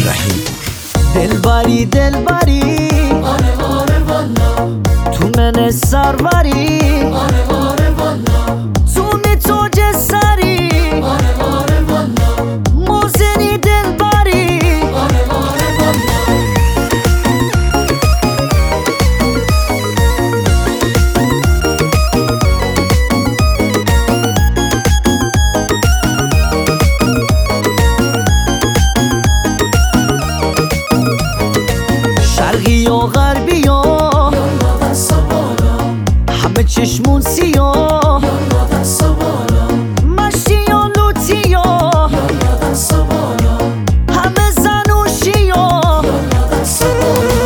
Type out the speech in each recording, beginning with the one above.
رحیمپور. دلبری دلبری آره آره والا، تو من سروری آره آره والا، تو تاج سری آره آره والا، موزنی دلبری آره آره والا. شرقی و غربی یالا دستا بالا، همه چشمون سیاه یالا دستا بالا، مشتی و لوتی یالا دستا بالا، همه زن و شیاه یالا دستا بالا.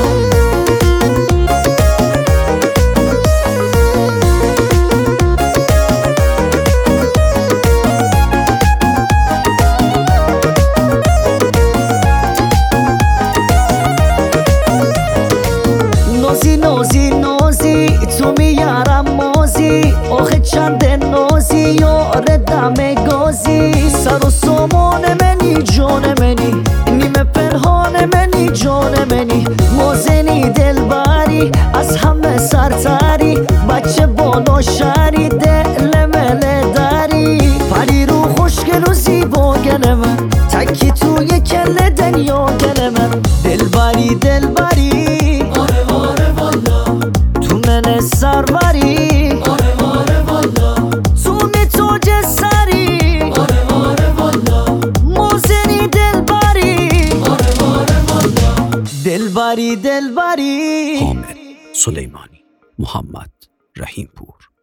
نازی نازی نازی تو میارم مازی آخه چند نازی یار دم گازی سر و سامان منی جان منی نیمه پنهان منی جان منی موزنی دلبری از همه سرتری بچه بالا شری دل مله داری پری رو خوشگل و زیبا گل من تکی توی کل دنیا گل من دلبری دلبری آره آره والا، تو من سروری آره آره والا، تو تاج سری آره آره والا، موزنی دلبری آره آره والا. دلبری دلبری حامد سلیمانی. محمد رحیمپور.